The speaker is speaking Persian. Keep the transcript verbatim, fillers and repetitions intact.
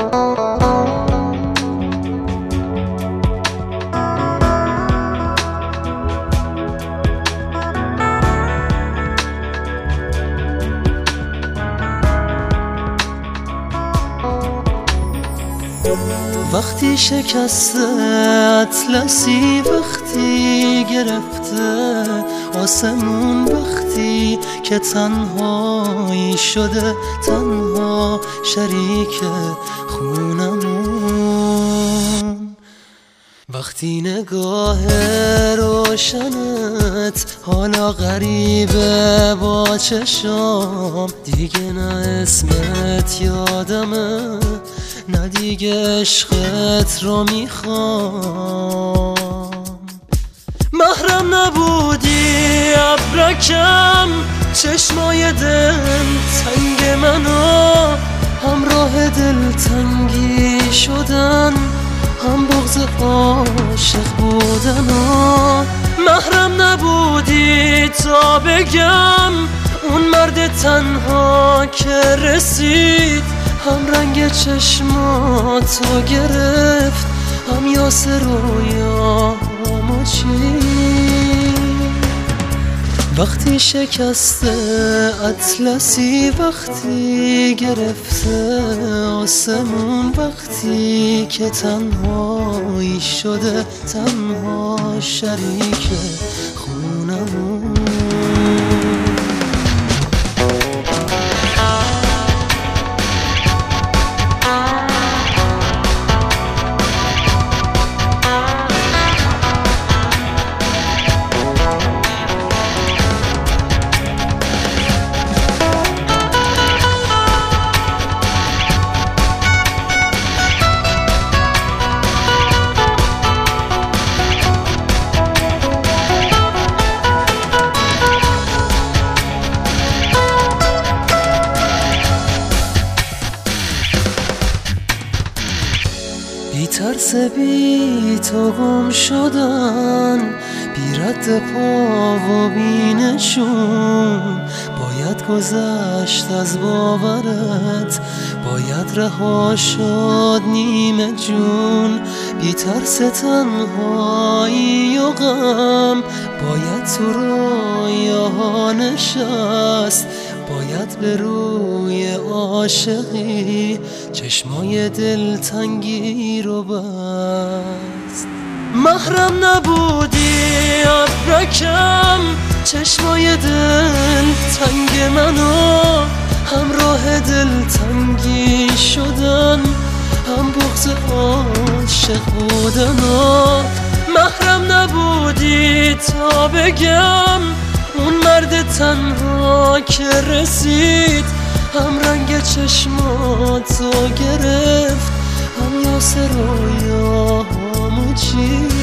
وقتی شکسته اطلسی، وقتی گرفته آسمون، وقتی که تنهایی شده تنها شریک خونمون، وقتی نگاه روشنت حالا غریبه با چشام، دیگه نه اسمت یادمه نه دیگه عشقت رو میخوام. محرم نبودی ابرکم، چشمای دل تنگ منو همراه دل تنگی شدن، هم بغض عاشق بودن. محرم نبودی تا بگم اون مرد تنها که رسید، هم رنگ چشماتو گرفت، هم یاس رویامو چید. وقتی شکسته اطلسی، وقتی گرفته آسمون، وقتی که تنهایی شده تنها شریک خونمون. بی ترس بی تو گم شدن، بی رد پا و بی نشون، باید گذشت از باورت، باید رها شد نیمه جون. بی ترس تنهایی و غم، باید تو رویاها نشست، باید به روی عاشقی چشمای دلتنگی رو بست. محرم نبودی ابرکم، چشمای دل تنگ منو همراه دلتنگی شدن، هم بغض عاشق بودن. محرم نبودی تا بگم اون مرد تنها که رسید، هم رنگ چشماتو گرفت، هم یاس رویامو چید.